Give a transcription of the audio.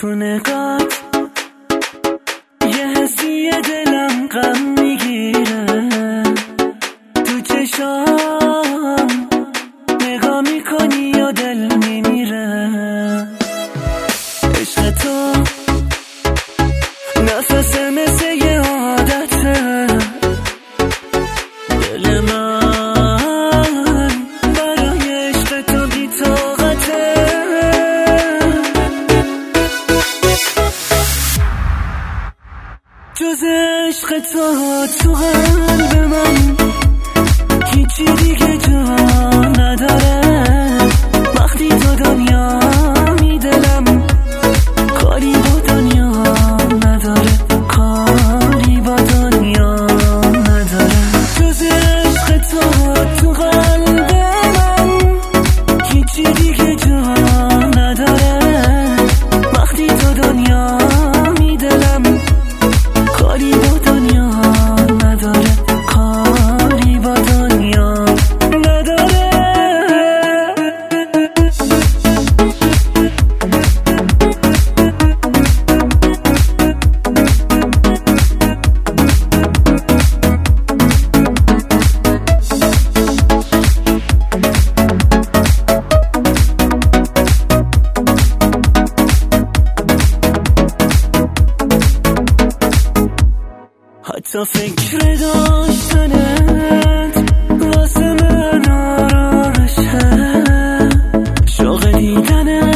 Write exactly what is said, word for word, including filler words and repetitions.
تو نگات یه حسی دلم غم میگیره، تو چشام نگاه میکنی یا دل میمیره. عشق تو نفس مثل یه عادته، دل من برای عشق تو بی طاقته. جز عشق تو تو قلب من هیچی دیگه جا نداره. وقتی تو دنیا می دلم کاری با دنیا نداره، کاری با دنیا نداره. جز عشق تو تو قلب من هیچی دیگه جا نداره. وقتی تو دنیا می دلم کاری با دنیا نداره، کاری با دنیا نداره. حتی فکر داشتنت واسه من آرامشه، شوق دیدنت